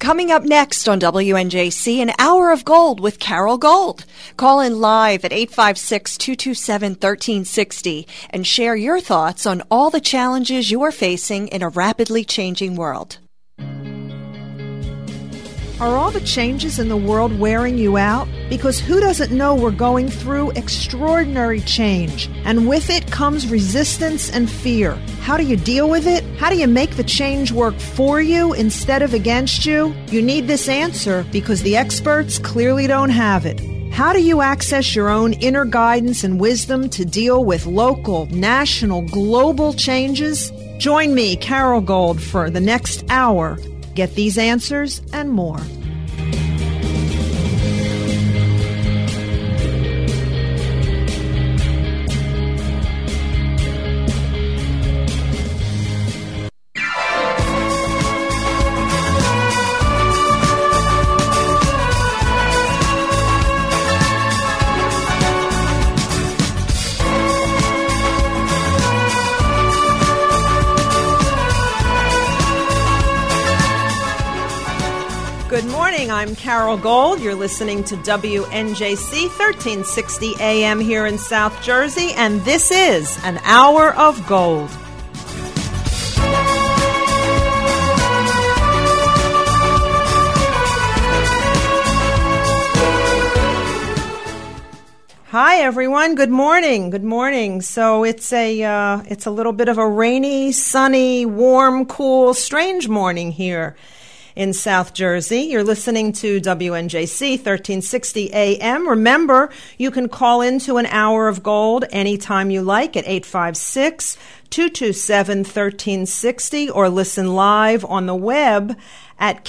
Coming up next on WNJC, an hour of gold with Carol Gold. Call in live at 856-227-1360 and share your thoughts on all the challenges you are facing in a rapidly changing world. Are all the changes in the world wearing you out? Because who doesn't know we're going through extraordinary change, and with it comes resistance and fear. How do you deal with it? How do you make the change work for you instead of against you? You need this answer because the experts clearly don't have it. How do you access your own inner guidance and wisdom to deal with local, national, global changes? Join me, Carol Gold, for the next hour. Get these answers and more. Good morning. I'm Carol Gold. You're listening to WNJC 1360 AM here in South Jersey, and this is an hour of gold. Hi, everyone. Good morning. Good morning. So it's a little bit of a rainy, sunny, warm, cool, strange morning here in South Jersey. You're listening to WNJC 1360 AM. Remember, you can call into an hour of gold anytime you like at 856-227-1360 or listen live on the web at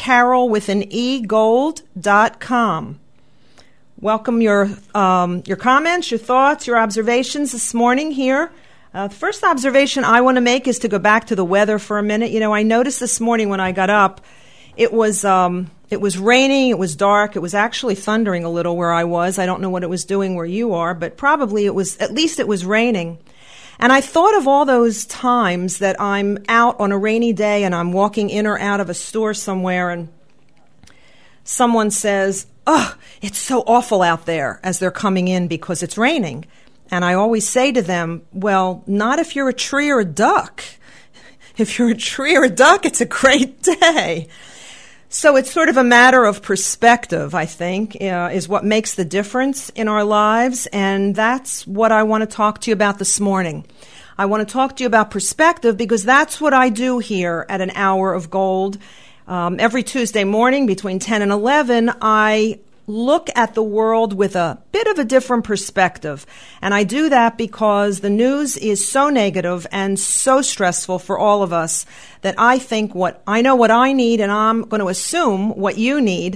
carolwithanegold.com. Welcome your comments, your thoughts, your observations this morning here. The first observation I want to make is to go back to the weather for a minute. You know, I noticed this morning when I got up, it was raining, it was dark, it was actually thundering a little where I was. I don't know what it was doing where you are, but probably at least it was raining. And I thought of all those times that I'm out on a rainy day and I'm walking in or out of a store somewhere and someone says, "Oh, it's so awful out there," as they're coming in because it's raining. And I always say to them, well, not if you're a tree or a duck. If you're a tree or a duck, it's a great day. So it's sort of a matter of perspective, I think, is what makes the difference in our lives, and that's what I want to talk to you about this morning. I want to talk to you about perspective because that's what I do here at an hour of gold. Every Tuesday morning between 10 and 11, I look at the world with a bit of a different perspective. And I do that because the news is so negative and so stressful for all of us that I think what I need, and I'm going to assume what you need,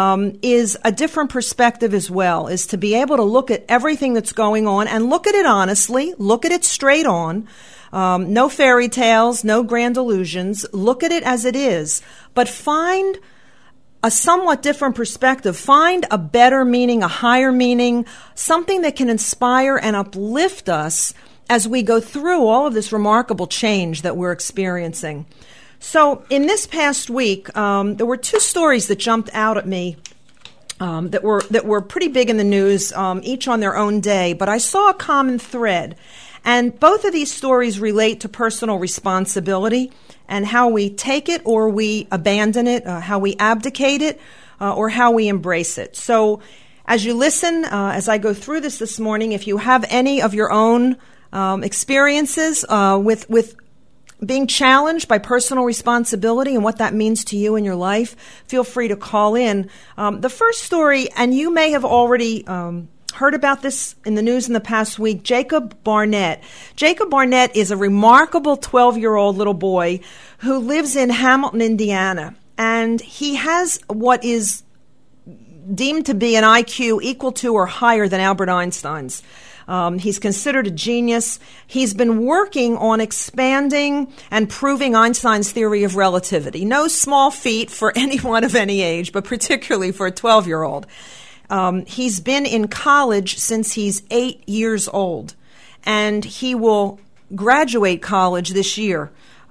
is a different perspective as well, is to be able to look at everything that's going on and look at it honestly, look at it straight on. No fairy tales, no grand illusions. Look at it as it is, but find a somewhat different perspective. Find a better meaning, a higher meaning, something that can inspire and uplift us as we go through all of this remarkable change that we're experiencing. So in this past week, there were two stories that jumped out at me that were pretty big in the news, each on their own day, but I saw a common thread. And both of these stories relate to personal responsibility and how we take it or we abandon it, how we abdicate it, or how we embrace it. So as you listen, as I go through this morning, if you have any of your own experiences with being challenged by personal responsibility and what that means to you in your life, feel free to call in. The first story, and you may have already heard about this in the news in the past week, Jacob Barnett. Jacob Barnett is a remarkable 12-year-old little boy who lives in Hamilton, Indiana, and he has what is deemed to be an IQ equal to or higher than Albert Einstein's. He's considered a genius. He's been working on expanding and proving Einstein's theory of relativity. No small feat for anyone of any age, but particularly for a 12-year-old. He's been in college since he's 8 years old, and he will graduate college this year.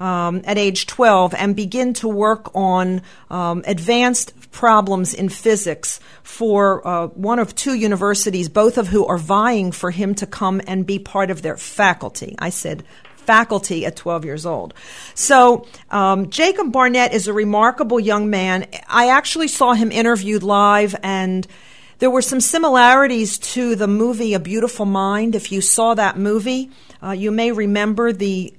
at age 12 and begin to work on advanced problems in physics for one of two universities, both of who are vying for him to come and be part of their faculty. I said faculty at 12 years old. So Jacob Barnett is a remarkable young man. I actually saw him interviewed live, and there were some similarities to the movie A Beautiful Mind. If you saw that movie, you may remember the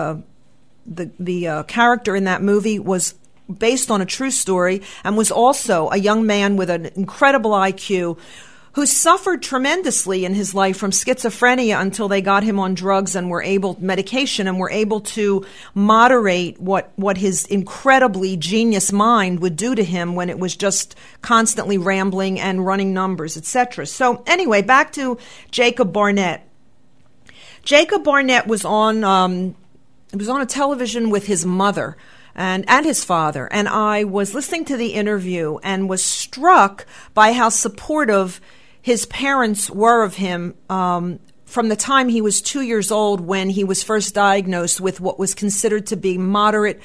character in that movie was based on a true story and was also a young man with an incredible IQ who suffered tremendously in his life from schizophrenia until they got him on drugs and were able to moderate what his incredibly genius mind would do to him when it was just constantly rambling and running numbers, etc. So anyway, back to Jacob Barnett. Jacob Barnett was on a television with his mother and his father, and I was listening to the interview and was struck by how supportive his parents were of him from the time he was 2 years old, when he was first diagnosed with what was considered to be moderate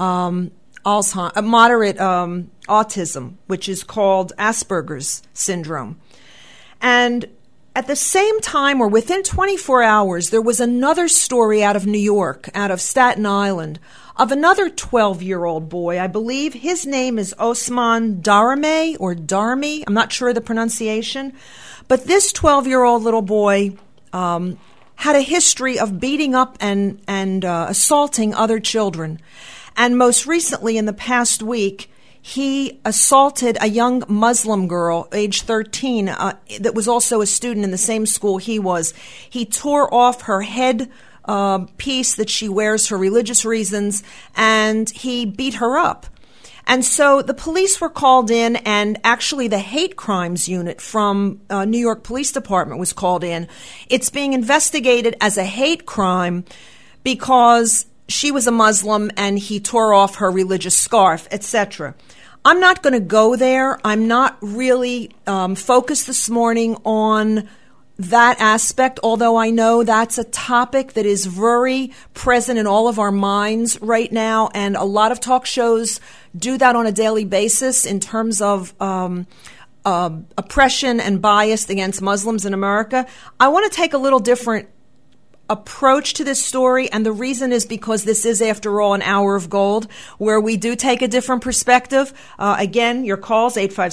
autism, which is called Asperger's syndrome. And at the same time, or within 24 hours, there was another story out of New York, out of Staten Island, of another 12-year-old boy. I believe his name is Osman Darame or Darmi. I'm not sure of the pronunciation. But this 12-year-old little boy had a history of beating up and assaulting other children. And most recently, in the past week, he assaulted a young Muslim girl, age 13, that was also a student in the same school he was. He tore off her head piece that she wears for religious reasons, and he beat her up. And so the police were called in, and actually the hate crimes unit from New York Police Department was called in. It's being investigated as a hate crime because she was a Muslim and he tore off her religious scarf, etc. I'm not going to go there. I'm not really focused this morning on that aspect, although I know that's a topic that is very present in all of our minds right now, and a lot of talk shows do that on a daily basis in terms of oppression and bias against Muslims in America. I want to take a little different approach to this story, and the reason is because this is, after all, an hour of gold where we do take a different perspective. Again, your calls,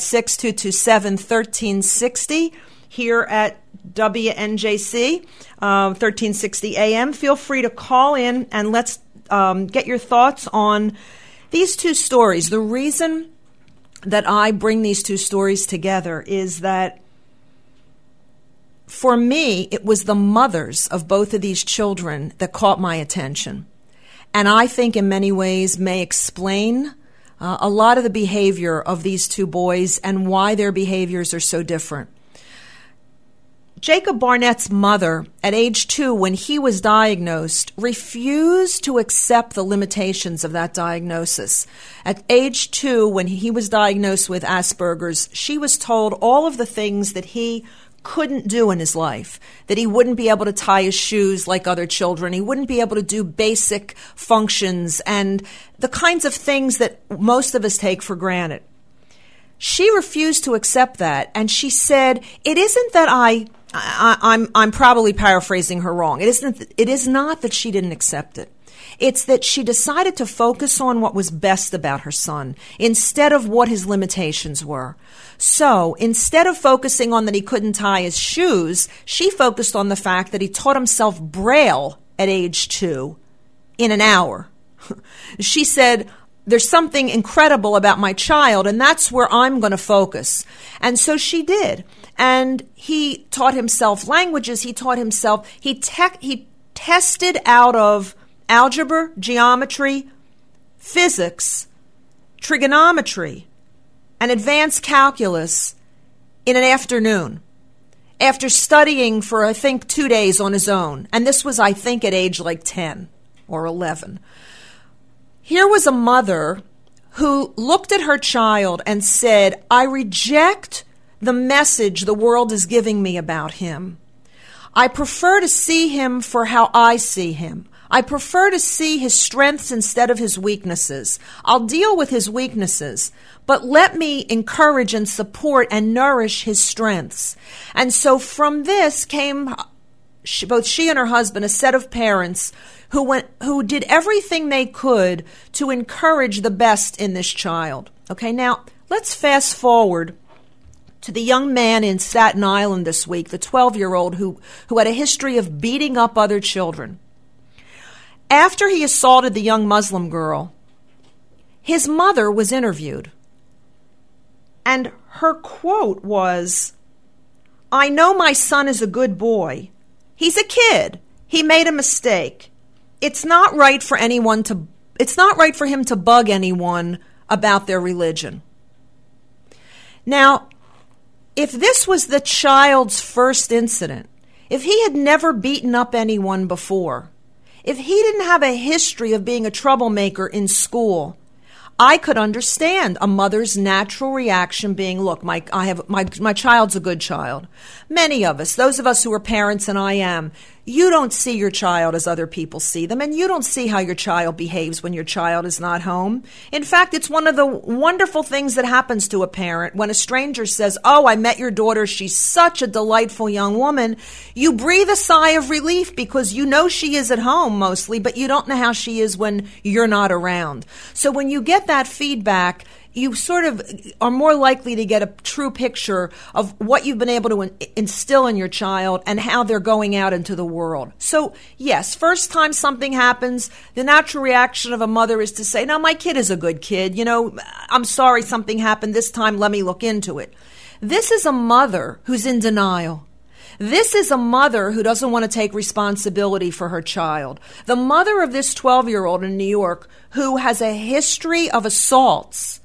856-227-1360 here at WNJC, 1360 AM. Feel free to call in and let's get your thoughts on these two stories. The reason that I bring these two stories together is that for me, it was the mothers of both of these children that caught my attention. And I think in many ways may explain a lot of the behavior of these two boys and why their behaviors are so different. Jacob Barnett's mother, at age 2, when he was diagnosed, refused to accept the limitations of that diagnosis. At age 2, when he was diagnosed with Asperger's, she was told all of the things that he couldn't do in his life, that he wouldn't be able to tie his shoes like other children, he wouldn't be able to do basic functions and the kinds of things that most of us take for granted. She refused to accept that, and she said, it isn't that I'm probably paraphrasing her wrong. It is not that she didn't accept it. It's that she decided to focus on what was best about her son instead of what his limitations were. So instead of focusing on that he couldn't tie his shoes, she focused on the fact that he taught himself Braille at age 2 in an hour. She said, there's something incredible about my child, and that's where I'm going to focus. And so she did. And he taught himself languages. He tested out of algebra, geometry, physics, trigonometry, and advanced calculus in an afternoon after studying for, I think, 2 days on his own. And this was, I think, at age like 10 or 11. Here was a mother who looked at her child and said, I reject the message the world is giving me about him. I prefer to see him for how I see him. I prefer to see his strengths instead of his weaknesses. I'll deal with his weaknesses, but let me encourage and support and nourish his strengths. And so from this came both she and her husband, a set of parents who did everything they could to encourage the best in this child. Okay, now let's fast forward to the young man in Staten Island this week, the 12-year-old who had a history of beating up other children. After he assaulted the young Muslim girl, his mother was interviewed. And her quote was, "I know my son is a good boy. He's a kid. He made a mistake. It's not right for him to bug anyone about their religion." Now, if this was the child's first incident, if he had never beaten up anyone before, if he didn't have a history of being a troublemaker in school, I could understand a mother's natural reaction being, look, my child's a good child. Many of us, those of us who are parents, and I am, you don't see your child as other people see them, and you don't see how your child behaves when your child is not home. In fact, it's one of the wonderful things that happens to a parent when a stranger says, "Oh, I met your daughter. She's such a delightful young woman." You breathe a sigh of relief because you know she is at home mostly, but you don't know how she is when you're not around. So when you get that feedback, you sort of are more likely to get a true picture of what you've been able to instill in your child and how they're going out into the world. So, yes, first time something happens, the natural reaction of a mother is to say, "No, my kid is a good kid. I'm sorry something happened this time. Let me look into it." This is a mother who's in denial. This is a mother who doesn't want to take responsibility for her child. The mother of this 12-year-old in New York who has a history of assaults,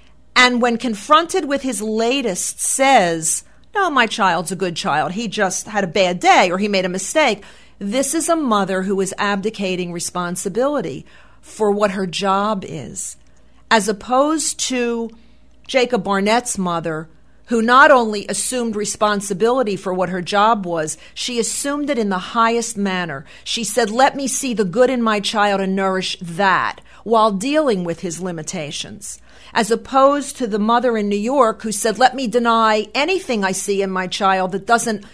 and when confronted with his latest says, "No, my child's a good child. He just had a bad day or he made a mistake." This is a mother who is abdicating responsibility for what her job is, as opposed to Jacob Barnett's mother, who not only assumed responsibility for what her job was, she assumed it in the highest manner. She said, "Let me see the good in my child and nourish that," while dealing with his limitations. As opposed to the mother in New York who said, "Let me deny anything I see in my child that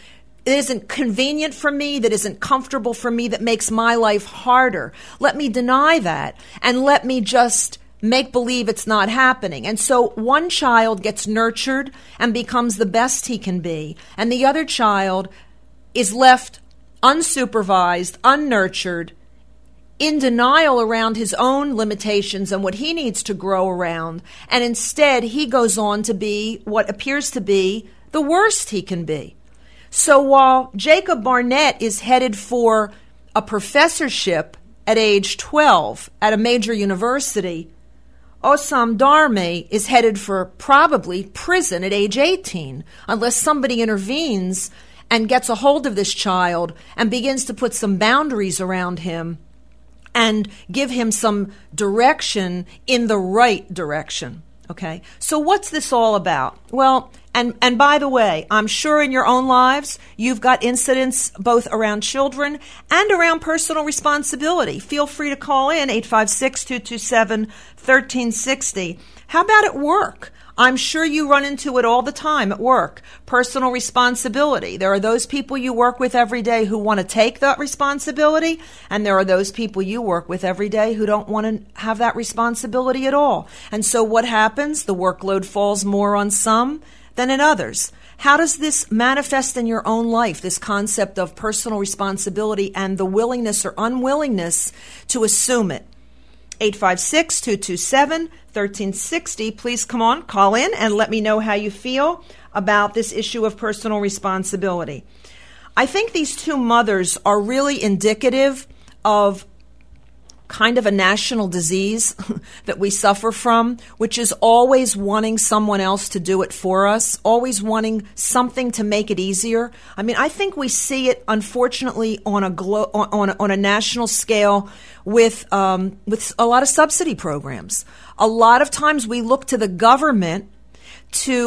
isn't convenient for me, that isn't comfortable for me, that makes my life harder. Let me deny that and let me just make believe it's not happening." And so one child gets nurtured and becomes the best he can be, and the other child is left unsupervised, unnurtured, in denial around his own limitations and what he needs to grow around. And instead, he goes on to be what appears to be the worst he can be. So while Jacob Barnett is headed for a professorship at age 12 at a major university, Osam Dharme is headed for probably prison at age 18, unless somebody intervenes and gets a hold of this child and begins to put some boundaries around him and give him some direction in the right direction. Okay? So what's this all about? Well, and by the way, I'm sure in your own lives, you've got incidents both around children and around personal responsibility. Feel free to call in 856-227-1360. How about at work? I'm sure you run into it all the time at work. Personal responsibility. There are those people you work with every day who want to take that responsibility, and there are those people you work with every day who don't want to have that responsibility at all. And so what happens? The workload falls more on some than in others. How does this manifest in your own life, this concept of personal responsibility and the willingness or unwillingness to assume it? 856-227-1360. Please come on, call in, and let me know how you feel about this issue of personal responsibility. I think these two mothers are really indicative of kind of a national disease that we suffer from, which is always wanting someone else to do it for us, always wanting something to make it easier. I mean, I think we see it, unfortunately, on a national scale with a lot of subsidy programs. A lot of times we look to the government to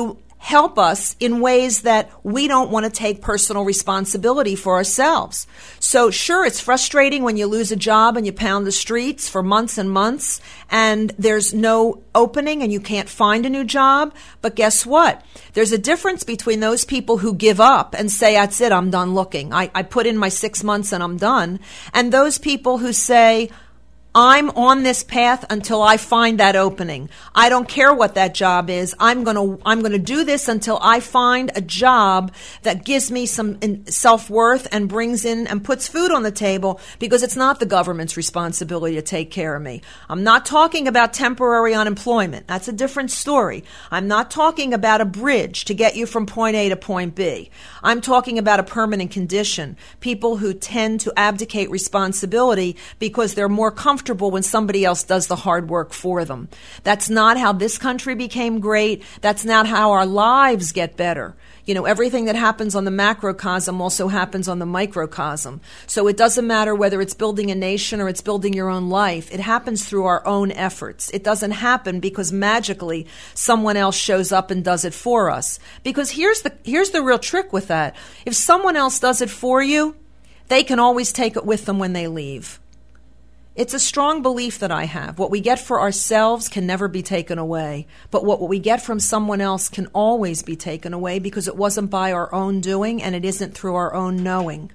help us in ways that we don't want to take personal responsibility for ourselves. So sure, it's frustrating when you lose a job and you pound the streets for months and months and there's no opening and you can't find a new job. But guess what? There's a difference between those people who give up and say, that's it, I'm done looking. I put in my 6 months and I'm done. And those people who say, I'm on this path until I find that opening. I don't care what that job is. I'm going to do this until I find a job that gives me some self-worth and brings in and puts food on the table, because it's not the government's responsibility to take care of me. I'm not talking about temporary unemployment. That's a different story. I'm not talking about a bridge to get you from point A to point B. I'm talking about a permanent condition. People who tend to abdicate responsibility because they're more comfortable when somebody else does the hard work for them. That's not how this country became great. That's not how our lives get better. You know, everything that happens on the macrocosm also happens on the microcosm. So it doesn't matter whether it's building a nation or it's building your own life. It happens through our own efforts. It doesn't happen because magically someone else shows up and does it for us. Because here's the real trick with that. If someone else does it for you, they can always take it with them when they leave. It's a strong belief that I have. What we get for ourselves can never be taken away. But what we get from someone else can always be taken away, because it wasn't by our own doing and it isn't through our own knowing.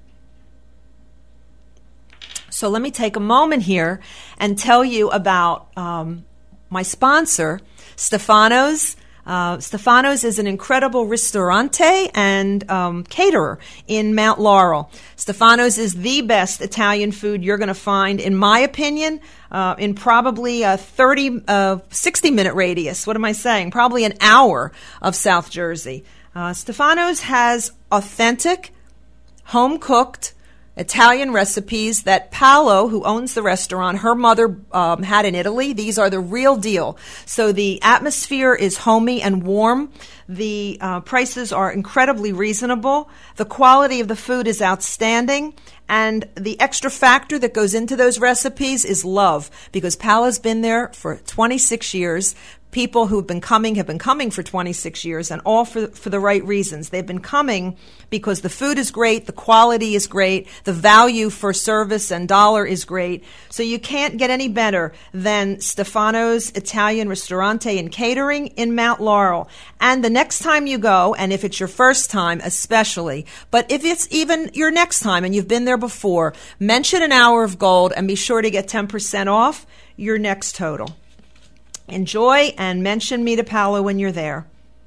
So let me take a moment here and tell you about my sponsor, Stefano's. Stefano's is an incredible ristorante and caterer in Mount Laurel. Stefano's is the best Italian food you're going to find, in my opinion, in probably a 60-minute radius. What am I saying? Probably an hour of South Jersey. Stefano's has authentic, home-cooked Italian recipes that Paolo, who owns the restaurant, her mother had in Italy. These are the real deal. So the atmosphere is homey and warm. The prices are incredibly reasonable. The quality of the food is outstanding. And the extra factor that goes into those recipes is love, because Paolo's been there for 26 years. People who've been coming have been coming for 26 years, and all for the right reasons. They've been coming because the food is great, the quality is great, the value for service and dollar is great. So you can't get any better than Stefano's Italian Ristorante and Catering in Mount Laurel. And the next time you go, and if it's your first time especially, but if it's even your next time and you've been there before, mention an hour of gold and be sure to get 10% off your next total. Enjoy and mention me to Paolo when you're there.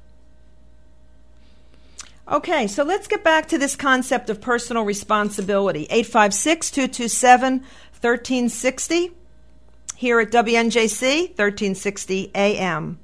Okay, so let's get back to this concept of personal responsibility. 856-227-1360 here at WNJC, 1360 AM.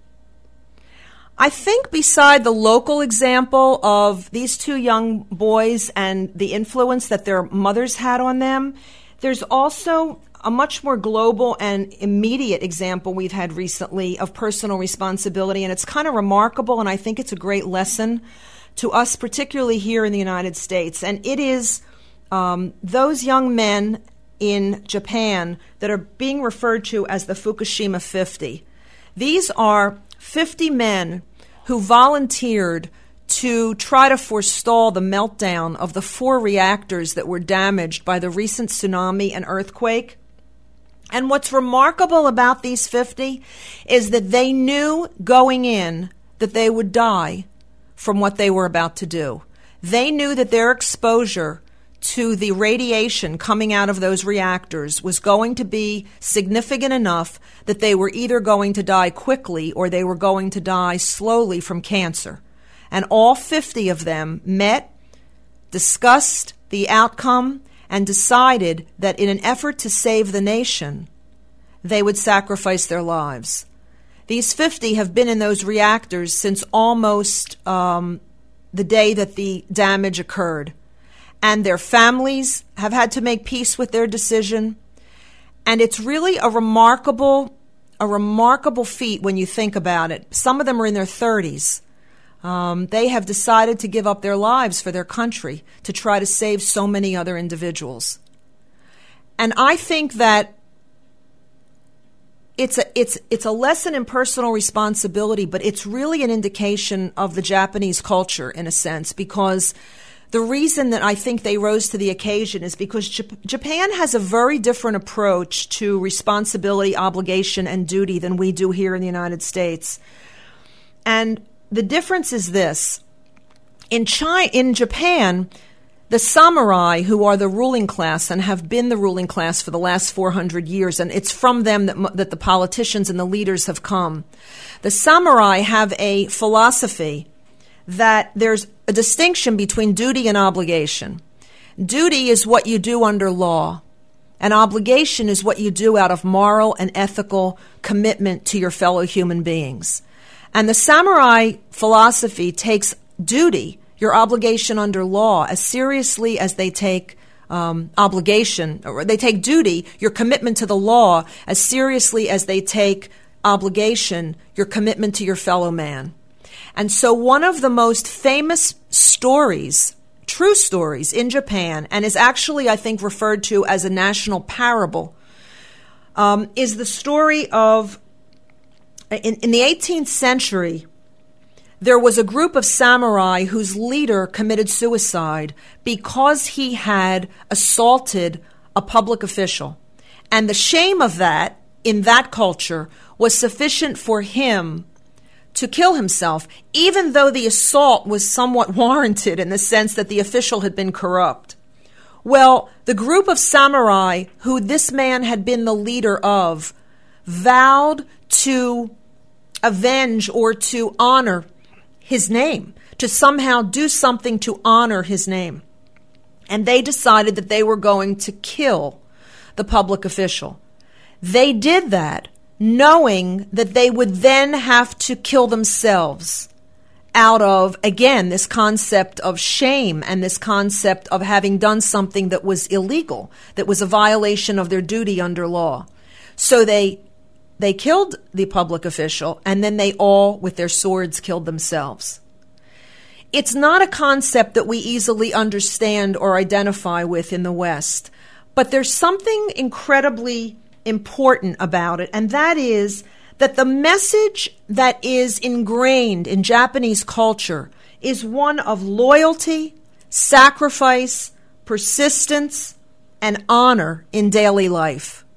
I think beside the local example of these two young boys and the influence that their mothers had on them, there's also a much more global and immediate example we've had recently of personal responsibility, and it's kind of remarkable, and I think it's a great lesson to us, particularly here in the United States. And it is those young men in Japan that are being referred to as the Fukushima 50. These are 50 men who volunteered to try to forestall the meltdown of the 4 reactors that were damaged by the recent tsunami and earthquake. And what's remarkable about these 50 is that they knew going in that they would die from what they were about to do. They knew that their exposure to the radiation coming out of those reactors was going to be significant enough that they were either going to die quickly or they were going to die slowly from cancer. And all 50 of them met, discussed the outcome, and decided that in an effort to save the nation, they would sacrifice their lives. These 50 have been in those reactors since almost the day that the damage occurred. And their families have had to make peace with their decision. And it's really a remarkable feat when you think about it. Some of them are in their 30s. They have decided to give up their lives for their country to try to save so many other individuals. And I think that it's a lesson in personal responsibility, but it's really an indication of the Japanese culture in a sense, because the reason that I think they rose to the occasion is because Japan has a very different approach to responsibility, obligation, and duty than we do here in the United States. And the difference is this. In Japan, the samurai, who are the ruling class and have been the ruling class for the last 400 years, and it's from them that the politicians and the leaders have come. The samurai have a philosophy that there's a distinction between duty and obligation. Duty is what you do under law, and obligation is what you do out of moral and ethical commitment to your fellow human beings. And the samurai philosophy takes duty, your obligation under law, as seriously as they take obligation, or they take duty, your commitment to the law, as seriously as they take obligation, your commitment to your fellow man. And so one of the most famous stories, true stories in Japan, and is actually, I think, referred to as a national parable, is the story of, in the 18th century, there was a group of samurai whose leader committed suicide because he had assaulted a public official. And the shame of that, in that culture, was sufficient for him to kill himself, even though the assault was somewhat warranted in the sense that the official had been corrupt. Well, the group of samurai who this man had been the leader of vowed to avenge or to honor his name, to somehow do something to honor his name. And they decided that they were going to kill the public official. They did that knowing that they would then have to kill themselves out of, again, this concept of shame and this concept of having done something that was illegal, that was a violation of their duty under law. So they killed the public official, and then they all, with their swords, killed themselves. It's not a concept that we easily understand or identify with in the West, but there's something incredibly important about it, and that is that the message that is ingrained in Japanese culture is one of loyalty, sacrifice, persistence, and honor in daily life.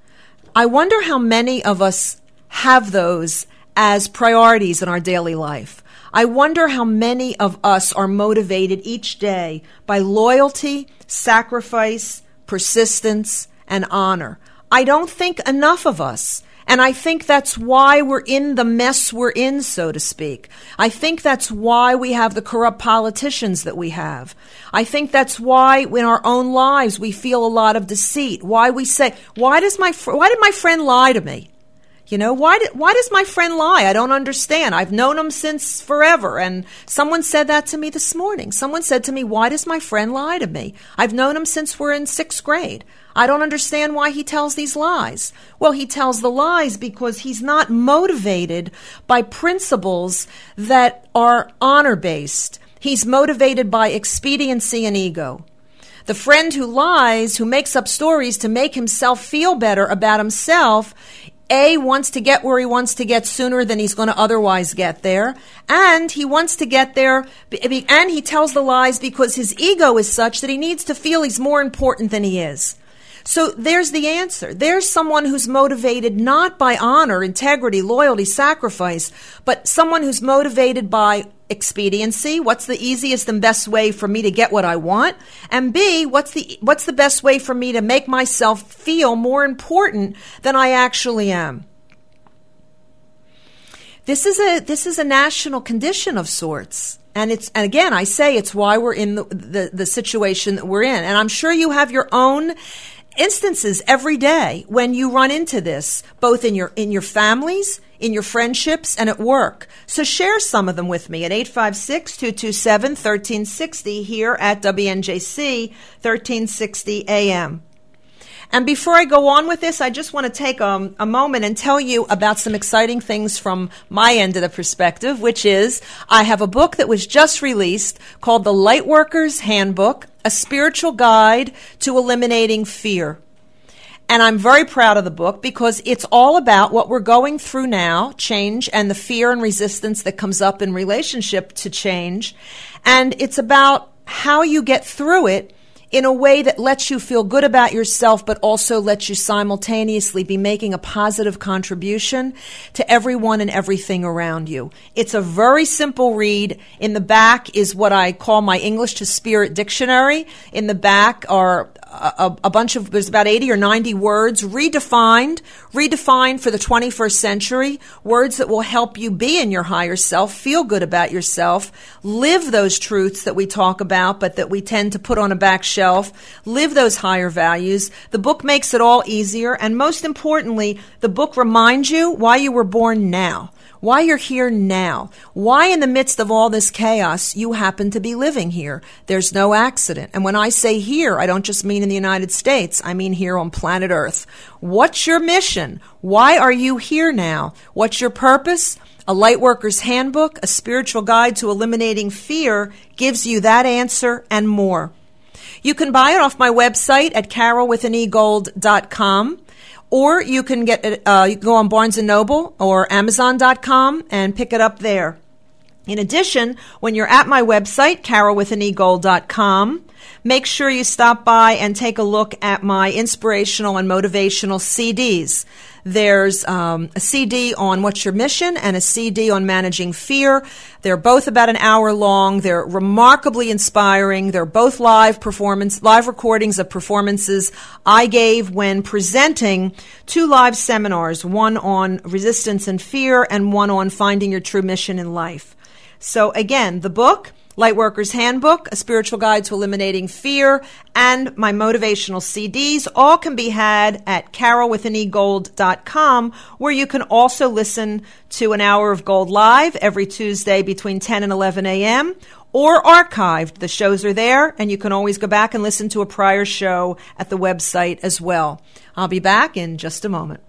I wonder how many of us have those as priorities in our daily life. I wonder how many of us are motivated each day by loyalty, sacrifice, persistence, and honor. I don't think enough of us. And I think that's why we're in the mess we're in, so to speak. I think that's why we have the corrupt politicians that we have. I think that's why in our own lives we feel a lot of deceit. Why we say, why did my friend lie to me? You know, why does my friend lie? I don't understand. I've known him since forever. And someone said that to me this morning. Someone said to me, why does my friend lie to me? I've known him since we're in 6th grade. I don't understand why he tells these lies. Well, he tells the lies because he's not motivated by principles that are honor-based. He's motivated by expediency and ego. The friend who lies, who makes up stories to make himself feel better about himself, wants to get where he wants to get sooner than he's going to otherwise get there. And he wants to get there, and he tells the lies because his ego is such that he needs to feel he's more important than he is. So there's the answer. There's someone who's motivated not by honor, integrity, loyalty, sacrifice, but someone who's motivated by expediency. What's the easiest and best way for me to get what I want? And B, what's the best way for me to make myself feel more important than I actually am? This is a national condition of sorts. And again, I say it's why we're in the situation that we're in. And I'm sure you have your own instances every day when you run into this, both in your families, in your friendships, and at work. So share some of them with me at 856-227-1360 here at WNJC 1360 AM. And before I go on with this, I just want to take a moment and tell you about some exciting things from my end of the perspective, which is I have a book that was just released called The Lightworker's Handbook, a spiritual guide to eliminating fear. And I'm very proud of the book because it's all about what we're going through now, change, and the fear and resistance that comes up in relationship to change. And it's about how you get through it in a way that lets you feel good about yourself, but also lets you simultaneously be making a positive contribution to everyone and everything around you. It's a very simple read. In the back is what I call my English to Spirit dictionary. In the back are a bunch of, there's about 80 or 90 words redefined for the 21st century, words that will help you be in your higher self, feel good about yourself, live those truths that we talk about but that we tend to put on a back shelf, live those higher values. The book makes it all easier, and most importantly, the book reminds you why you were born now. Why you're here now. Why in the midst of all this chaos you happen to be living here. There's no accident. And when I say here, I don't just mean in the United States. I mean here on planet Earth. What's your mission? Why are you here now? What's your purpose? A Lightworker's Handbook, a spiritual guide to eliminating fear, gives you that answer and more. You can buy it off my website at carolwithanegold.com. Or you can get it, you can go on Barnes & Noble or Amazon.com and pick it up there. In addition, when you're at my website, carolwithanegold.com, make sure you stop by and take a look at my inspirational and motivational CDs. There's a CD on What's Your Mission and a CD on Managing Fear. They're both about an hour long. They're remarkably inspiring. They're both live recordings of performances I gave when presenting 2 live seminars, one on resistance and fear and one on finding your true mission in life. So again, the book, Lightworker's Handbook, A Spiritual Guide to Eliminating Fear, and my motivational CDs all can be had at carolwithanegold.com, where you can also listen to an hour of Gold Live every Tuesday between 10 and 11 a.m., or archived. The shows are there, and you can always go back and listen to a prior show at the website as well. I'll be back in just a moment.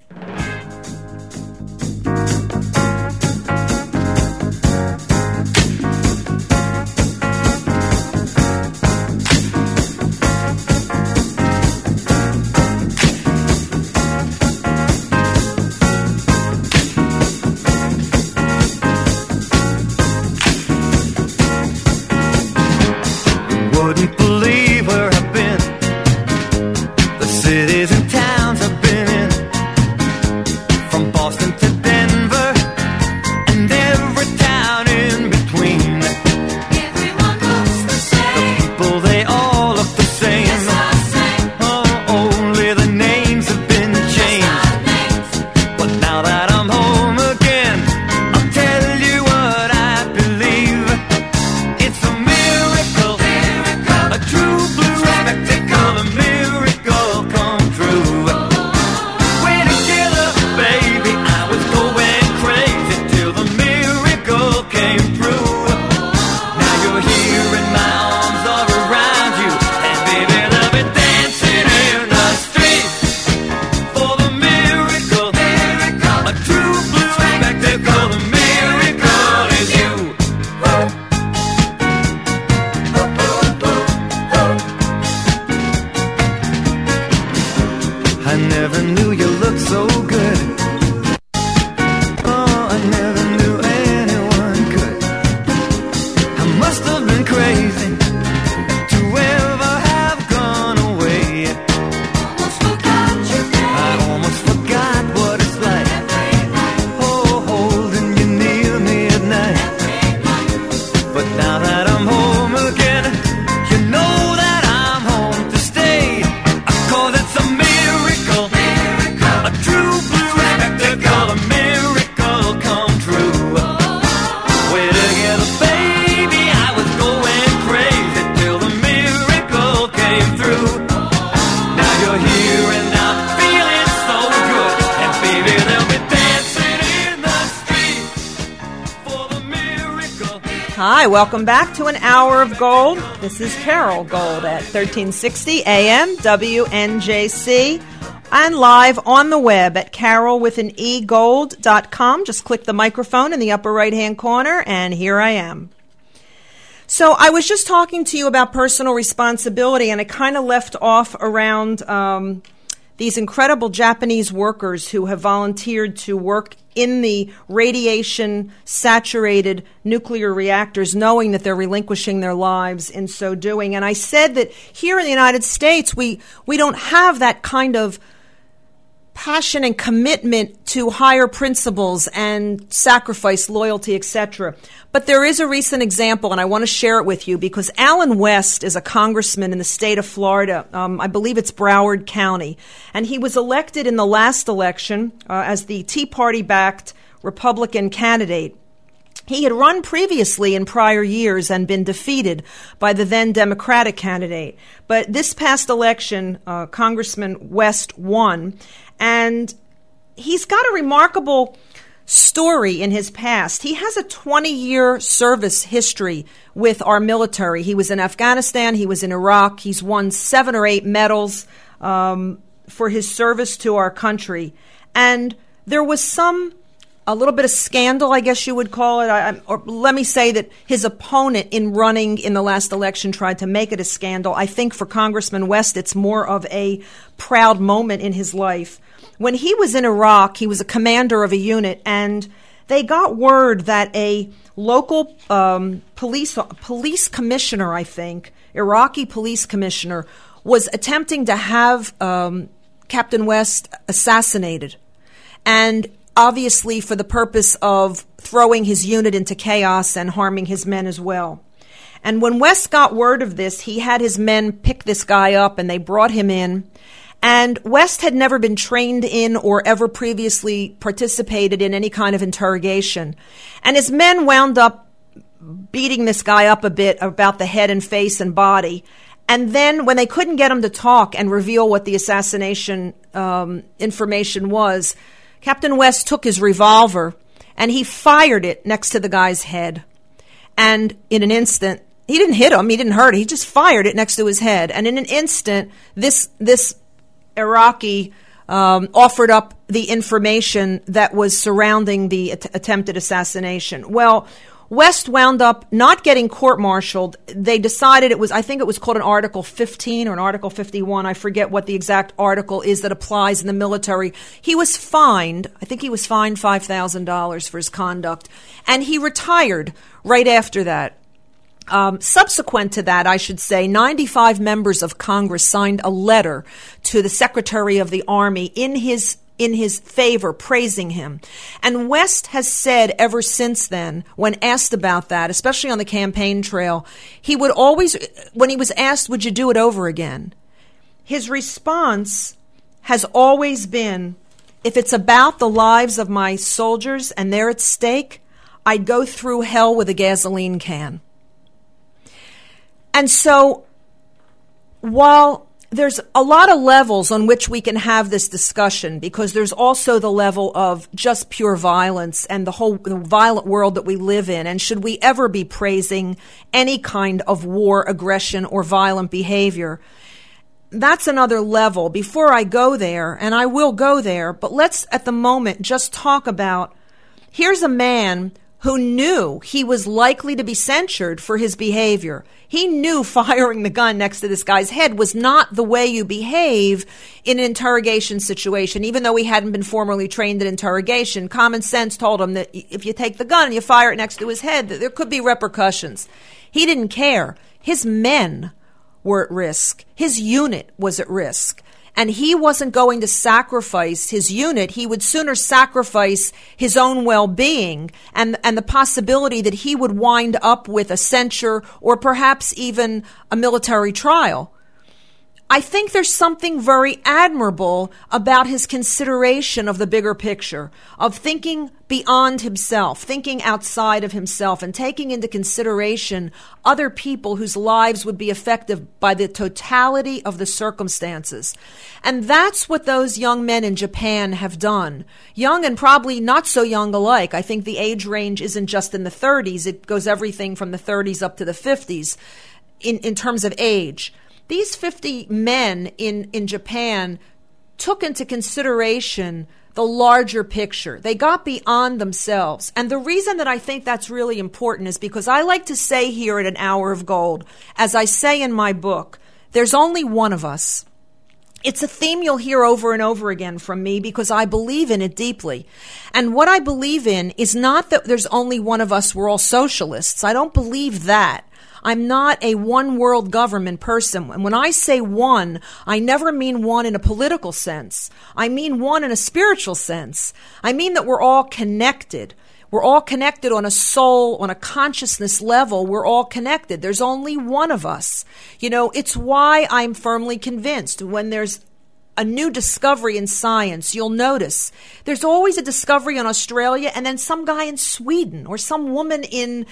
Wouldn't believe where I've been, the cities and towns I've been in, from Boston to Denver, and every town in between. Everyone looks the same. The people, they all look the same. Yes, all same. Oh, only the names have been changed. But now that I'm home again, I'll tell you what I believe. It's a miracle, a true blue spectacle, a miracle come true. We're together, baby, I was going crazy till the miracle came through. Now you're here and my arms are around you, and baby, I'll be dancing in the street for the miracle, a true blue spectacle, the miracle is you. I never knew you looked so good. Oh, I never knew anyone could. I must have been crazy to ever have gone away. Almost forgot your I name. almost forgot what it's like. Every night, Oh, holding you near me at night. every night. But now that I'm home again, you know that I'm home to stay. 'Cause it's a miracle, a true blue spectacle, a miracle come true. We're together, baby, I was going crazy till the miracle came through. Now you're here and I'm feeling so good, and baby, they'll be dancing in the street for the miracle. Hi, welcome back to an hour of gold. This is Carol Gold at 1360 AM WNJC and live on the web at carolwithanegold.com. Just click the microphone in the upper right-hand corner, and here I am. So I was just talking to you about personal responsibility, and I kind of left off around these incredible Japanese workers who have volunteered to work in the radiation-saturated nuclear reactors, knowing that they're relinquishing their lives in so doing. And I said that here in the United States, we don't have that kind of passion and commitment to higher principles and sacrifice, loyalty, etc. But there is a recent example, and I want to share it with you because Alan West is a congressman in the state of Florida. I believe it's Broward County. And he was elected in the last election as the Tea Party-backed Republican candidate. He had run previously in prior years and been defeated by the then Democratic candidate. But this past election, Congressman West won. And he's got a remarkable story in his past. He has a 20-year service history with our military. He was in Afghanistan. He was in Iraq. He's won 7 or 8 medals for his service to our country. And there was a little bit of scandal, I guess you would call it. Or let me say that his opponent in running in the last election tried to make it a scandal. I think for Congressman West, it's more of a proud moment in his life. When he was in Iraq, he was a commander of a unit, and they got word that a local police commissioner, I think, Iraqi police commissioner, was attempting to have Captain West assassinated. And obviously for the purpose of throwing his unit into chaos and harming his men as well. And when West got word of this, he had his men pick this guy up and they brought him in. And West had never been trained in or ever previously participated in any kind of interrogation. And his men wound up beating this guy up a bit about the head and face and body. And then when they couldn't get him to talk and reveal what the assassination information was, Captain West took his revolver and he fired it next to the guy's head. And in an instant, he didn't hit him, he didn't hurt him, he just fired it next to his head. And in an instant, this Iraqi offered up the information that was surrounding the attempted assassination. Well, West wound up not getting court-martialed. They decided I think it was called an Article 15 or an Article 51. I forget what the exact article is that applies in the military. He was fined, I think he was fined $5,000 for his conduct, and he retired right after that. Subsequent to that, I should say, 95 members of Congress signed a letter to the Secretary of the Army in his favor, praising him. And West has said ever since then, when asked about that, especially on the campaign trail, he would always, when he was asked, would you do it over again? His response has always been, if it's about the lives of my soldiers and they're at stake, I'd go through hell with a gasoline can. And so, while there's a lot of levels on which we can have this discussion, because there's also the level of just pure violence and the violent world that we live in, and should we ever be praising any kind of war, aggression, or violent behavior, that's another level. Before I go there, and I will go there, but let's at the moment just talk about, here's a man who knew he was likely to be censured for his behavior. He knew firing the gun next to this guy's head was not the way you behave in an interrogation situation. Even though he hadn't been formally trained in interrogation, common sense told him that if you take the gun and you fire it next to his head, that there could be repercussions. He didn't care. His men were at risk. His unit was at risk. And he wasn't going to sacrifice his unit. He would sooner sacrifice his own well-being and the possibility that he would wind up with a censure or perhaps even a military trial. I think there's something very admirable about his consideration of the bigger picture, of thinking beyond himself, thinking outside of himself, and taking into consideration other people whose lives would be affected by the totality of the circumstances. And that's what those young men in Japan have done. Young and probably not so young alike. I think the age range isn't just in the 30s. It goes everything from the 30s up to the 50s in terms of age. These 50 men in Japan took into consideration the larger picture. They got beyond themselves. And the reason that I think that's really important is because I like to say here at An Hour of Gold, as I say in my book, there's only one of us. It's a theme you'll hear over and over again from me because I believe in it deeply. And what I believe in is not that there's only one of us, we're all socialists. I don't believe that. I'm not a one world government person. And when I say one, I never mean one in a political sense. I mean one in a spiritual sense. I mean that we're all connected. We're all connected on a soul, on a consciousness level. We're all connected. There's only one of us. You know, it's why I'm firmly convinced when there's a new discovery in science, you'll notice there's always a discovery in Australia and then some guy in Sweden or some woman in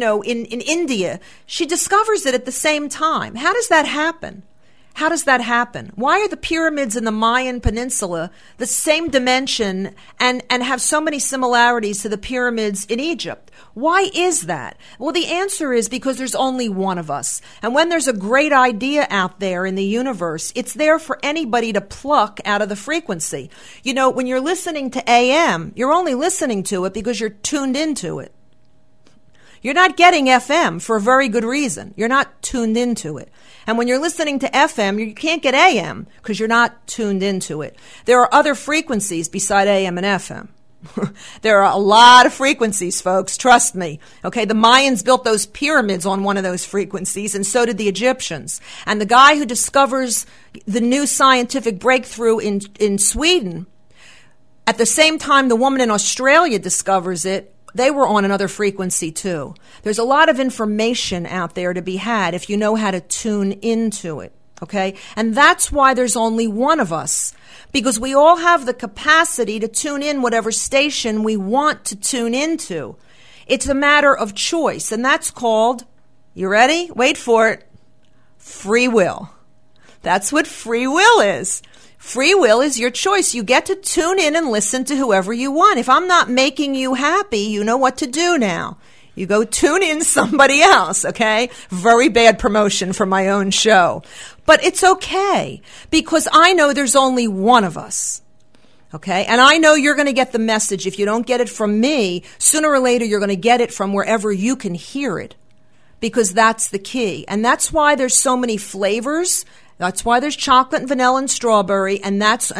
India. She discovers it at the same time. How does that happen? How does that happen? Why are the pyramids in the Mayan Peninsula the same dimension and have so many similarities to the pyramids in Egypt? Why is that? Well, the answer is because there's only one of us. And when there's a great idea out there in the universe, it's there for anybody to pluck out of the frequency. You know, when you're listening to AM, you're only listening to it because you're tuned into it. You're not getting FM for a very good reason. You're not tuned into it. And when you're listening to FM, you can't get AM because you're not tuned into it. There are other frequencies beside AM and FM. There are a lot of frequencies, folks. Trust me. Okay, the Mayans built those pyramids on one of those frequencies, and so did the Egyptians. And the guy who discovers the new scientific breakthrough in Sweden, at the same time the woman in Australia discovers it, they were on another frequency too. There's a lot of information out there to be had if you know how to tune into it, okay? And that's why there's only one of us, because we all have the capacity to tune in whatever station we want to tune into. It's a matter of choice, and that's called, you ready? Wait for it, free will. That's what free will is. Free will is your choice. You get to tune in and listen to whoever you want. If I'm not making you happy, you know what to do now. You go tune in somebody else, okay? Very bad promotion for my own show. But it's okay because I know there's only one of us, okay? And I know you're going to get the message. If you don't get it from me, sooner or later you're going to get it from wherever you can hear it because that's the key. And that's why there's so many flavors. That's why there's chocolate and vanilla and strawberry, and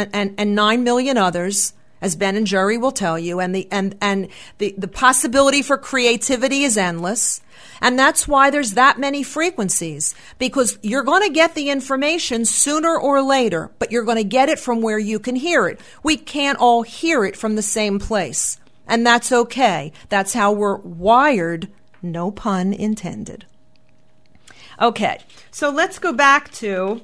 9 million others, as Ben and Jerry will tell you. And the possibility for creativity is endless. And that's why there's that many frequencies, because you're going to get the information sooner or later, but you're going to get it from where you can hear it. We can't all hear it from the same place, and that's okay. That's how we're wired, no pun intended. Okay, so let's go back to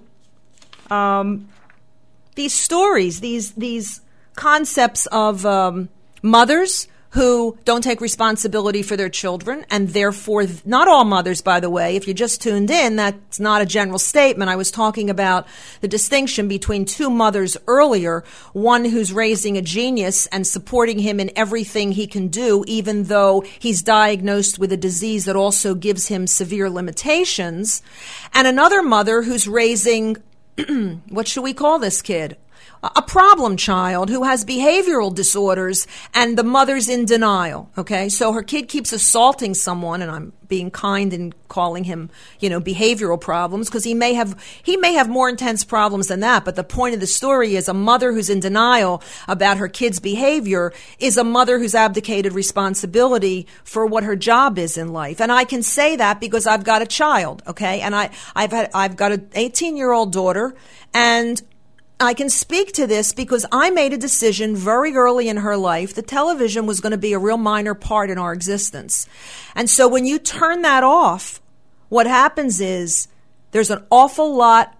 these stories, these concepts of mothers who don't take responsibility for their children, and therefore, not all mothers, by the way. If you just tuned in, that's not a general statement. I was talking about the distinction between two mothers earlier, one who's raising a genius and supporting him in everything he can do, even though he's diagnosed with a disease that also gives him severe limitations, and another mother who's raising, what should we call this kid? A problem child who has behavioral disorders, and the mother's in denial, okay? So her kid keeps assaulting someone, and I'm being kind in calling him, behavioral problems, because he may have more intense problems than that, but the point of the story is a mother who's in denial about her kid's behavior is a mother who's abdicated responsibility for what her job is in life. And I can say that because I've got a child, okay? And I've got an 18-year-old daughter, and I can speak to this because I made a decision very early in her life that television was going to be a real minor part in our existence. And so when you turn that off, what happens is there are an awful lot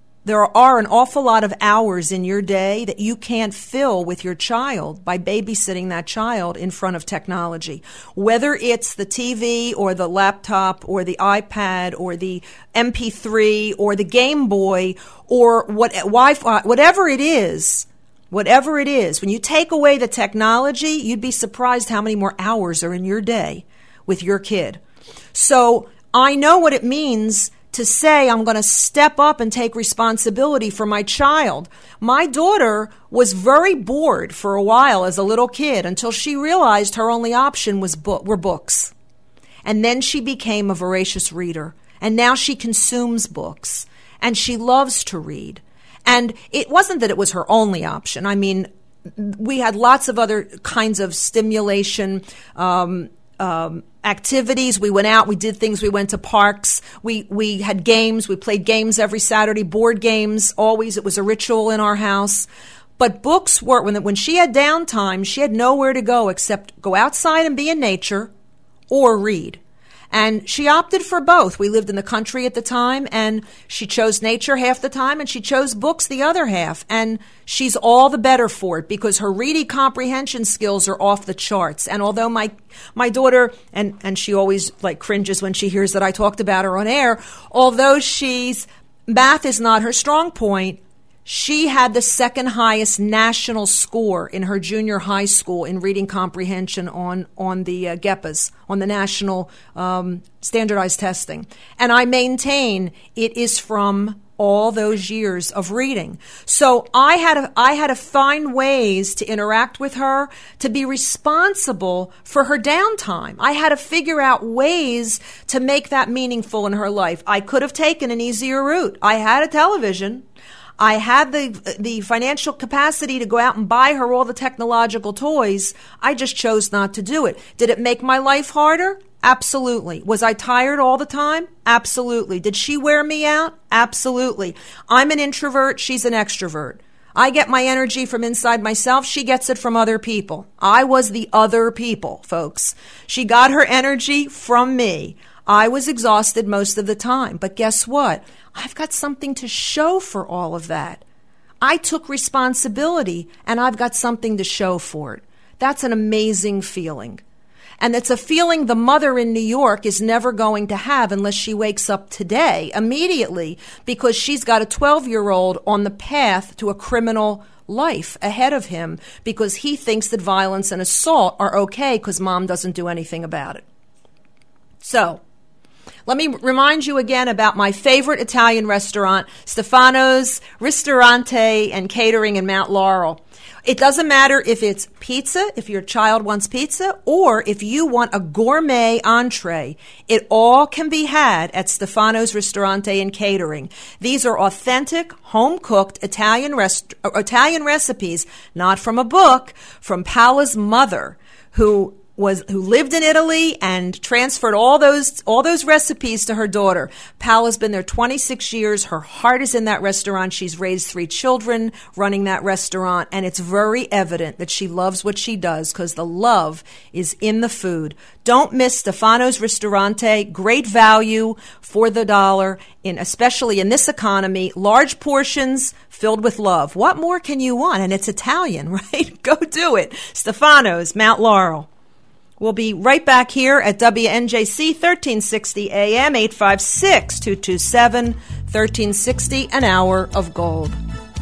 of hours in your day that you can't fill with your child by babysitting that child in front of technology. Whether it's the TV or the laptop or the iPad or the MP3 or the Game Boy or Wi-Fi, whatever it is, when you take away the technology, you'd be surprised how many more hours are in your day with your kid. So I know what it means to say I'm going to step up and take responsibility for my child. My daughter was very bored for a while as a little kid until she realized her only option were books. And then she became a voracious reader. And now she consumes books. And she loves to read. And it wasn't that it was her only option. I mean, we had lots of other kinds of stimulation activities. We went out, we did things, we went to parks, we had games, we played games every Saturday, board games, always. It was a ritual in our house. But books were, when she had downtime, she had nowhere to go except go outside and be in nature or read. And she opted for both. We lived in the country at the time, and she chose nature half the time, and she chose books the other half. And she's all the better for it because her reading comprehension skills are off the charts. And although my daughter, and she always like cringes when she hears that I talked about her on air, although math is not her strong point, she had the second highest national score in her junior high school in reading comprehension on the GEPAs, on the national standardized testing. And I maintain it is from all those years of reading. So I had to find ways to interact with her, to be responsible for her downtime. I had to figure out ways to make that meaningful in her life. I could have taken an easier route. I had a television. I had the financial capacity to go out and buy her all the technological toys. I just chose not to do it. Did it make my life harder? Absolutely. Was I tired all the time? Absolutely. Did she wear me out? Absolutely. I'm an introvert. She's an extrovert. I get my energy from inside myself. She gets it from other people. I was the other people, folks. She got her energy from me. I was exhausted most of the time. But guess what? I've got something to show for all of that. I took responsibility, and I've got something to show for it. That's an amazing feeling. And it's a feeling the mother in New York is never going to have unless she wakes up today, immediately, because she's got a 12-year-old on the path to a criminal life ahead of him because he thinks that violence and assault are okay because mom doesn't do anything about it. So, let me remind you again about my favorite Italian restaurant, Stefano's Ristorante and Catering in Mount Laurel. It doesn't matter if it's pizza, if your child wants pizza, or if you want a gourmet entree. It all can be had at Stefano's Ristorante and Catering. These are authentic, home-cooked Italian recipes, not from a book, from Paola's mother, who lived in Italy and transferred all those recipes to her daughter. Paola's been there 26 years. Her heart is in that restaurant. She's raised 3 children running that restaurant, and it's very evident that she loves what she does because the love is in the food. Don't miss Stefano's Ristorante. Great value for the dollar, especially in this economy. Large portions filled with love. What more can you want? And it's Italian, right? Go do it. Stefano's, Mount Laurel. We'll be right back here at WNJC 1360 AM, 856-227-1360, an hour of gold.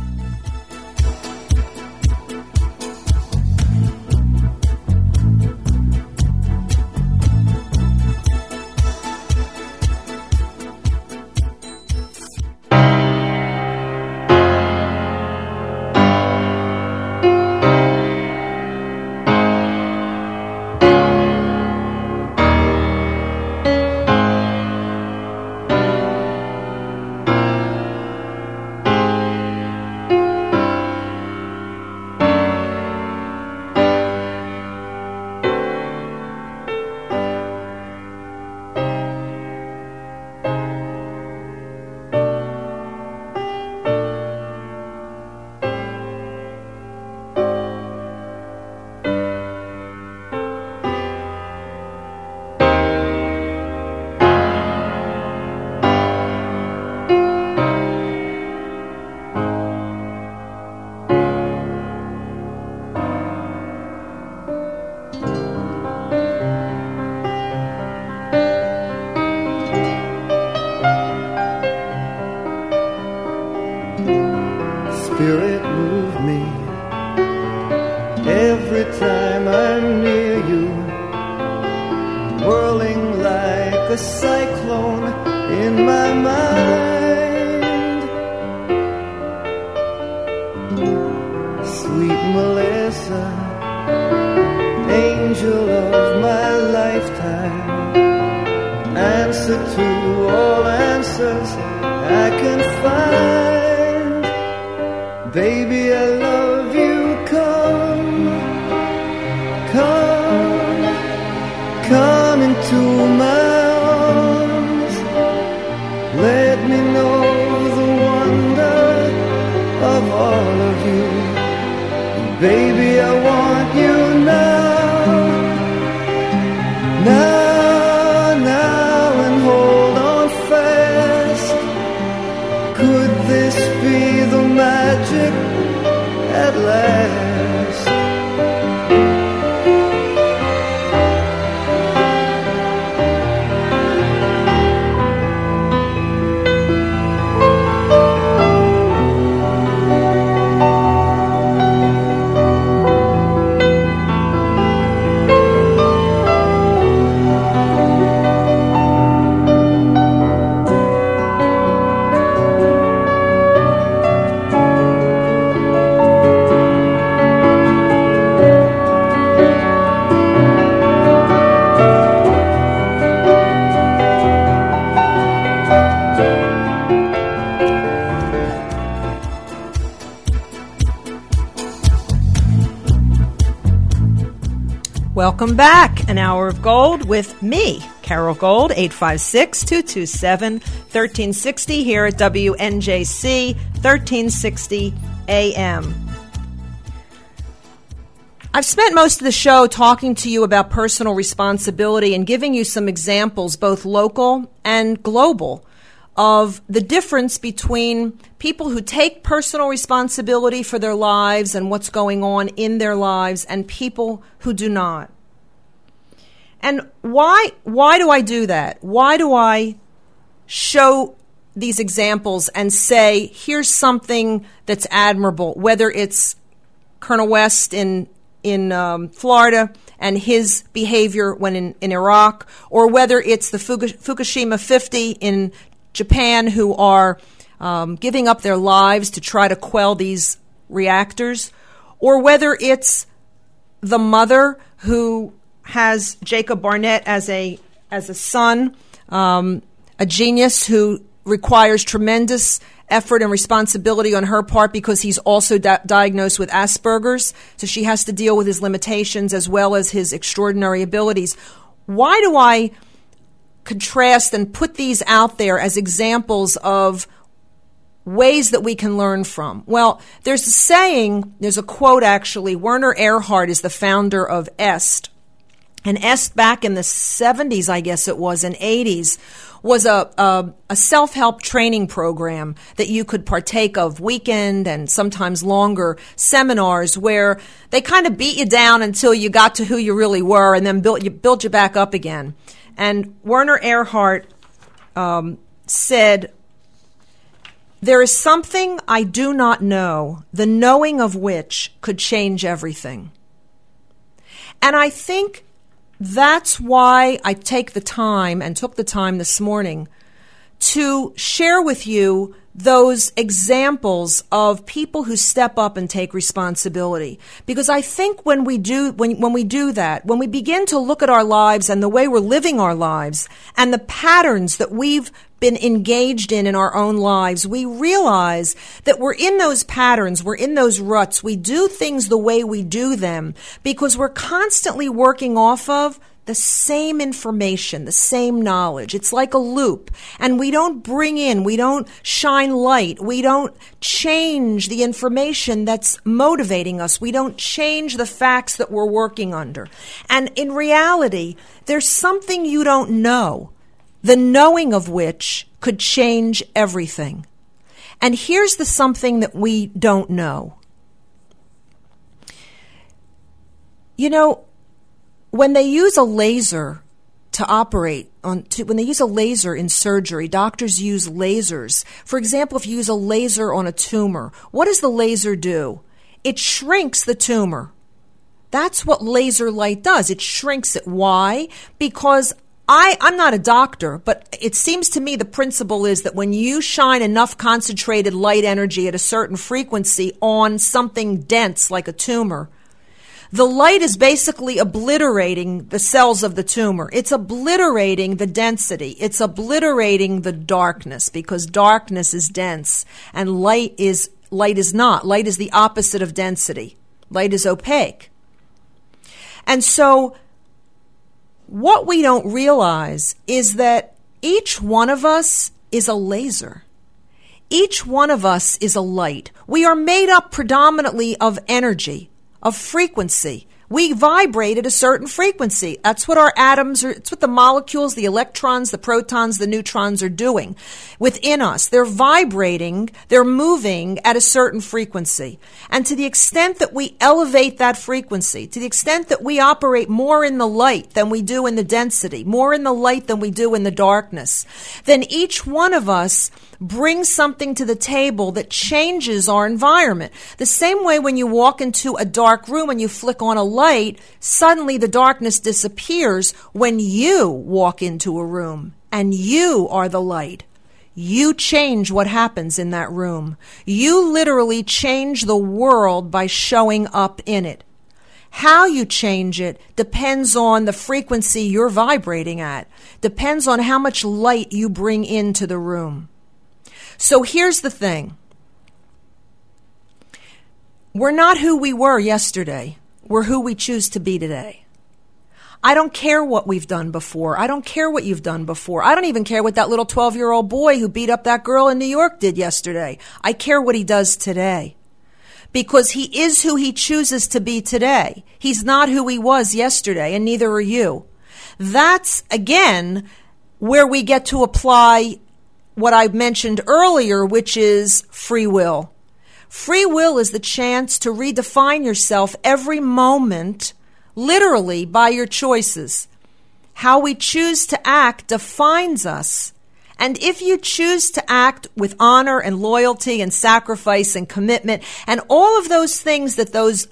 Spirit move me every time I'm near you, whirling like a cyclone in my mind. Sweet Melissa, angel of my lifetime, answer to all answers I can find. Baby, I love you. Come, come, come into my arms. Let me know the wonder of all of you. Baby, I want you now, now, and hold on fast. Could this be the magic at last? Welcome back. An Hour of Gold with me, Carol Gold, 856-227-1360 here at WNJC, 1360 AM. I've spent most of the show talking to you about personal responsibility and giving you some examples, both local and global, of the difference between people who take personal responsibility for their lives and what's going on in their lives and people who do not. And why do I do that? Why do I show these examples and say, here's something that's admirable, whether it's Colonel West in Florida and his behavior when in Iraq, or whether it's the Fukushima 50 in Japan who are giving up their lives to try to quell these reactors, or whether it's the mother who has Jacob Barnett as a son, a genius who requires tremendous effort and responsibility on her part because he's also diagnosed with Asperger's, so she has to deal with his limitations as well as his extraordinary abilities. Why do I contrast and put these out there as examples of ways that we can learn from? Well, there's a saying, there's a quote actually. Werner Erhard is the founder of EST. And EST back in the 70s, I guess it was, and 80s, was a self-help training program that you could partake of, weekend and sometimes longer seminars where they kind of beat you down until you got to who you really were and then built you back up again. And Werner Erhard said, "There is something I do not know, the knowing of which could change everything." And I think that's why I took the time this morning to share with you those examples of people who step up and take responsibility. Because I think when we do that, when we begin to look at our lives and the way we're living our lives and the patterns that we've been engaged in our own lives, we realize that we're in those patterns, we're in those ruts, we do things the way we do them because we're constantly working off of the same information, the same knowledge. It's like a loop. And we don't we don't shine light, we don't change the information that's motivating us, we don't change the facts that we're working under. And in reality, there's something you don't know, the knowing of which could change everything. And here's the something that we don't know. You know, when they use a laser when they use a laser in surgery, doctors use lasers. For example, if you use a laser on a tumor, what does the laser do? It shrinks the tumor. That's what laser light does. It shrinks it. Why? Because I'm not a doctor, but it seems to me the principle is that when you shine enough concentrated light energy at a certain frequency on something dense like a tumor, the light is basically obliterating the cells of the tumor. It's obliterating the density. It's obliterating the darkness because darkness is dense and light is light is not. Light is the opposite of density. Light is opaque. And so what we don't realize is that each one of us is a laser. Each one of us is a light. We are made up predominantly of energy, of frequency. We vibrate at a certain frequency. That's what our atoms are, it's what the molecules, the electrons, the protons, the neutrons are doing within us. They're vibrating, they're moving at a certain frequency. And to the extent that we elevate that frequency, to the extent that we operate more in the light than we do in the density, more in the light than we do in the darkness, then each one of us brings something to the table that changes our environment. The same way when you walk into a dark room and you flick on a light, suddenly the darkness disappears when you walk into a room and you are the light. You change what happens in that room. You literally change the world by showing up in it. How you change it depends on the frequency you're vibrating at, depends on how much light you bring into the room. So here's the thing. We're not who we were yesterday. We're who we choose to be today. I don't care what we've done before. I don't care what you've done before. I don't even care what that little 12-year-old boy who beat up that girl in New York did yesterday. I care what he does today. Because he is who he chooses to be today. He's not who he was yesterday, and neither are you. That's, again, where we get to apply what I mentioned earlier, which is free will. Free will is the chance to redefine yourself every moment, literally by your choices. How we choose to act defines us. And if you choose to act with honor and loyalty and sacrifice and commitment and all of those things that those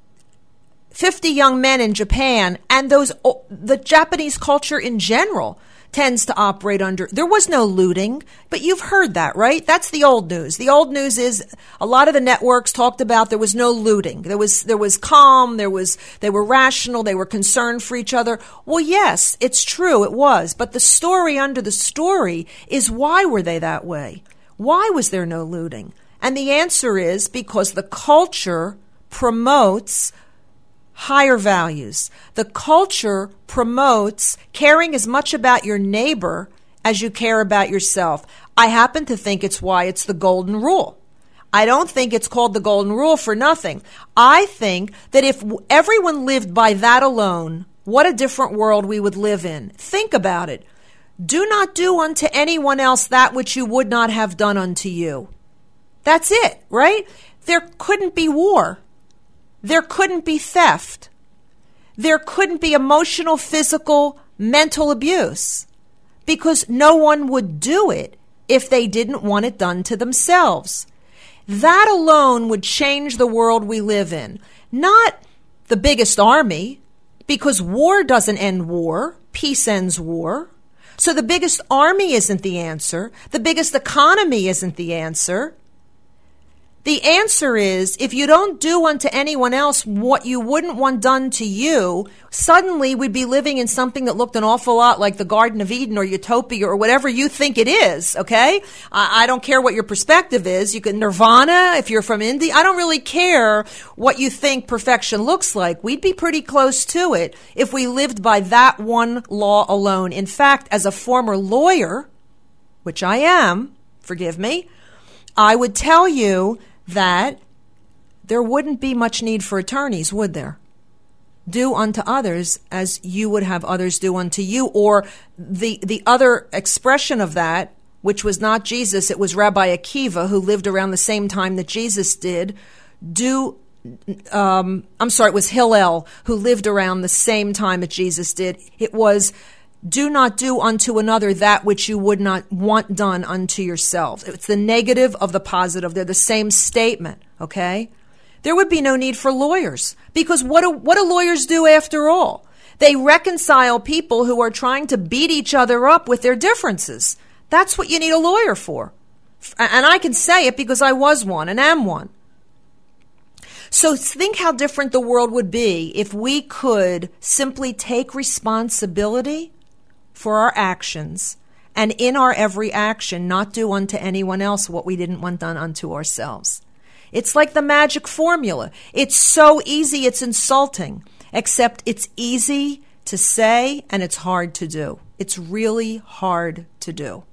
50 young men in Japan and the Japanese culture in general tends to operate under. There was no looting, but you've heard that, right? That's the old news. The old news is a lot of the networks talked about there was no looting. There was calm, they were rational, they were concerned for each other. Well, yes, it's true, it was. But the story under the story is, why were they that way? Why was there no looting? And the answer is because the culture promotes higher values. The culture promotes caring as much about your neighbor as you care about yourself. I happen to think it's why it's the golden rule. I don't think it's called the golden rule for nothing. I think that if everyone lived by that alone, what a different world we would live in. Think about it. Do not do unto anyone else that which you would not have done unto you. That's it, right? There couldn't be war. There couldn't be theft. There couldn't be emotional, physical, mental abuse, because no one would do it if they didn't want it done to themselves. That alone would change the world we live in. Not the biggest army, because war doesn't end war. Peace ends war. So the biggest army isn't the answer. The biggest economy isn't the answer. The answer is, if you don't do unto anyone else what you wouldn't want done to you, suddenly we'd be living in something that looked an awful lot like the Garden of Eden or Utopia or whatever you think it is, okay? I don't care what your perspective is. You can Nirvana, if you're from India. I don't really care what you think perfection looks like. We'd be pretty close to it if we lived by that one law alone. In fact, as a former lawyer, which I am, forgive me, I would tell you that there wouldn't be much need for attorneys, would there? Do unto others as you would have others do unto you. Or the other expression of that, which was not Jesus, it was Rabbi Akiva, who lived around the same time that Jesus did. It was Hillel, who lived around the same time that Jesus did. It was, do not do unto another that which you would not want done unto yourselves. It's the negative of the positive. They're the same statement, okay? There would be no need for lawyers, because what do lawyers do after all? They reconcile people who are trying to beat each other up with their differences. That's what you need a lawyer for. And I can say it because I was one and am one. So think how different the world would be if we could simply take responsibility for our actions, and in our every action, not do unto anyone else what we didn't want done unto ourselves. It's like the magic formula. It's so easy, it's insulting. Except it's easy to say and it's hard to do. It's really hard to do.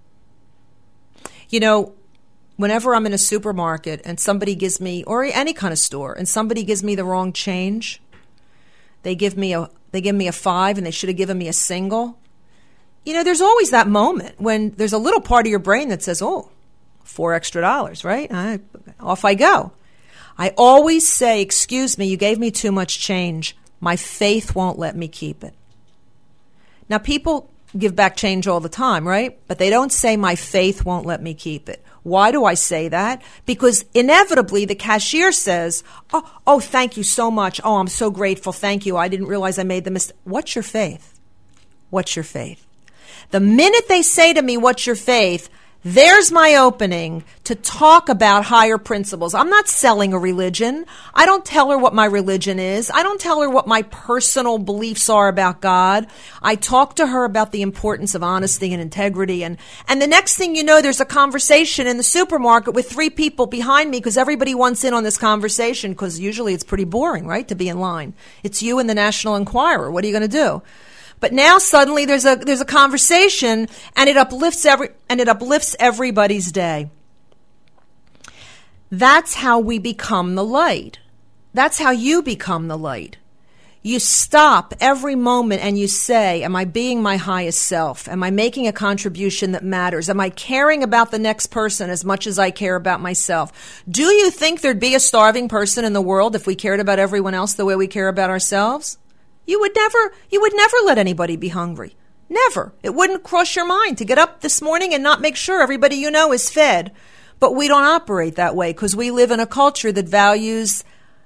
You know, whenever I'm in a supermarket and somebody gives me, or any kind of store, and somebody gives me the wrong change, they give me a 5 and they should have given me a single. You know, there's always that moment when there's a little part of your brain that says, oh, $4 extra, right? Off I go. I always say, excuse me, you gave me too much change. My faith won't let me keep it. Now, people give back change all the time, right? But they don't say, my faith won't let me keep it. Why do I say that? Because inevitably the cashier says, oh, thank you so much. Oh, I'm so grateful. Thank you. I didn't realize I made the mistake. What's your faith? What's your faith? The minute they say to me, what's your faith? There's my opening to talk about higher principles. I'm not selling a religion. I don't tell her what my religion is. I don't tell her what my personal beliefs are about God. I talk to her about the importance of honesty and integrity. And the next thing you know, there's a conversation in the supermarket with 3 people behind me because everybody wants in on this conversation because usually it's pretty boring, right, to be in line. It's you and the National Enquirer. What are you going to do? But now suddenly there's a conversation and it uplifts everybody's day. That's how we become the light. That's how you become the light. You stop every moment and you say, am I being my highest self? Am I making a contribution that matters? Am I caring about the next person as much as I care about myself? Do you think there'd be a starving person in the world if we cared about everyone else the way we care about ourselves? You would never let anybody be hungry. Never. It wouldn't cross your mind to get up this morning and not make sure everybody you know is fed. But we don't operate that way because we live in a culture that values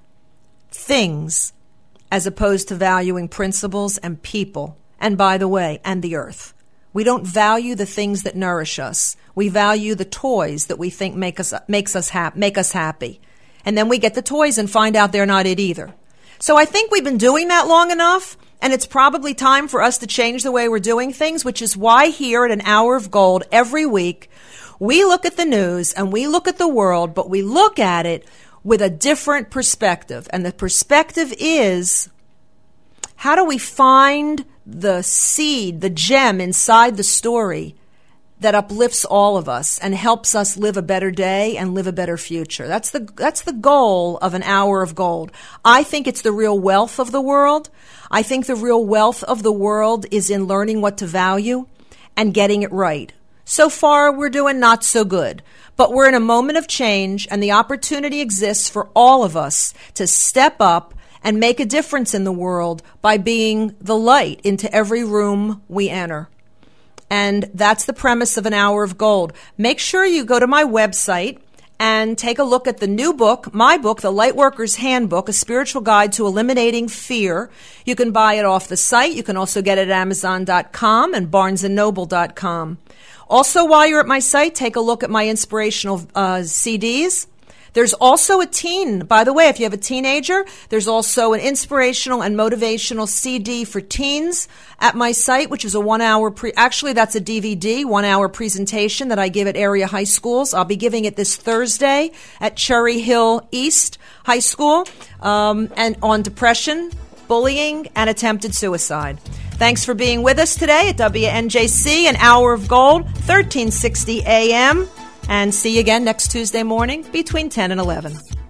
things as opposed to valuing principles and people. And by the way, and the earth. We don't value the things that nourish us. We value the toys that we think make us happy. And then we get the toys and find out they're not it either. So I think we've been doing that long enough, and it's probably time for us to change the way we're doing things, which is why here at An Hour of Gold every week, we look at the news and we look at the world, but we look at it with a different perspective. And the perspective is, how do we find the seed, the gem inside the story that uplifts all of us and helps us live a better day and live a better future? That's the goal of An Hour of Gold. I think it's the real wealth of the world. I think the real wealth of the world is in learning what to value and getting it right. So far, we're doing not so good. But we're in a moment of change, and the opportunity exists for all of us to step up and make a difference in the world by being the light into every room we enter. And that's the premise of An Hour of Gold. Make sure you go to my website and take a look at the new book, my book, The Lightworker's Handbook, A Spiritual Guide to Eliminating Fear. You can buy it off the site. You can also get it at Amazon.com and BarnesandNoble.com. Also, while you're at my site, take a look at my inspirational CDs. There's also a teen. By the way, if you have a teenager, there's also an inspirational and motivational CD for teens at my site, which is a 1 hour actually that's a DVD, 1 hour presentation that I give at area high schools. I'll be giving it this Thursday at Cherry Hill East High School, and on depression, bullying, and attempted suicide. Thanks for being with us today at WNJC, An Hour of Gold, 1360 AM. And see you again next Tuesday morning between 10 and 11.